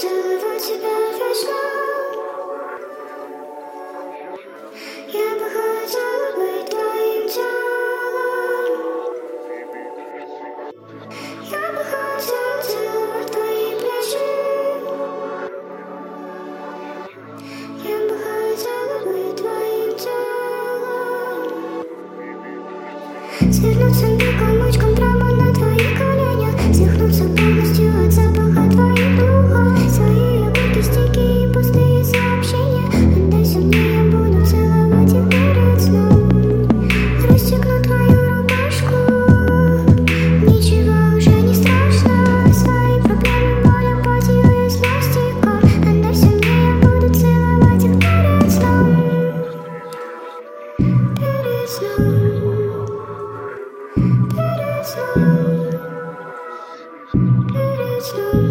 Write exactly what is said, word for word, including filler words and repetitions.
целовать тебя весной. Я бы хотела быть твоим телом. Я бы хотела целовать твои плечи. Я бы хотела быть твоим телом. Свернуться мне комочком прямо на твоих коленях. Свихнуться полностью от запаха твоих духов. Свои огурки, стики и пустые сообщения. Отдайся мне, я буду целовать их перед сном. Расстегну твою рубашку. Ничего уже не страшно. Свои проблемы, боль, апатию и злость и кор. Отдайся мне, я буду целовать их перед сном. Перед сном. Перед сном. Перед сном.